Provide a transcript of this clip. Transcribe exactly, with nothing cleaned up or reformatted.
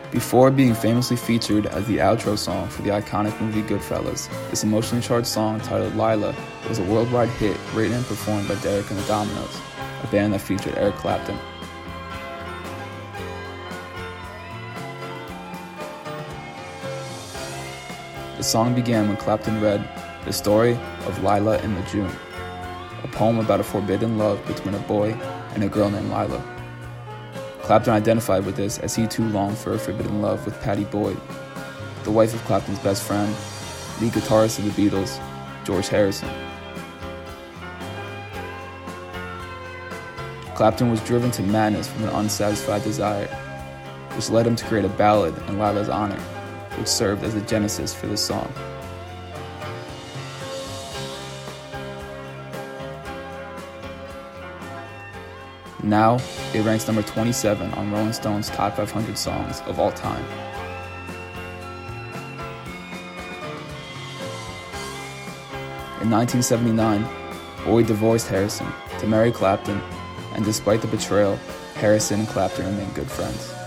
Before being famously featured as the outro song for the iconic movie Goodfellas, this emotionally charged song titled Lila was a worldwide hit written and performed by Derek and the Dominos, a band that featured Eric Clapton. The song began when Clapton read The Story of Lila in the June, a poem about a forbidden love between a boy and a girl named Lila. Clapton identified with this as he too longed for a forbidden love with Pattie Boyd, the wife of Clapton's best friend, lead guitarist of the Beatles, George Harrison. Clapton was driven to madness from an unsatisfied desire, which led him to create a ballad in Lila's honor, which served as the genesis for this song. Now, it ranks number twenty-seven on Rolling Stone's Top five hundred Songs of All Time. In nineteen seventy-nine, Boyd divorced Harrison to marry Clapton, and despite the betrayal, Harrison and Clapton remained good friends.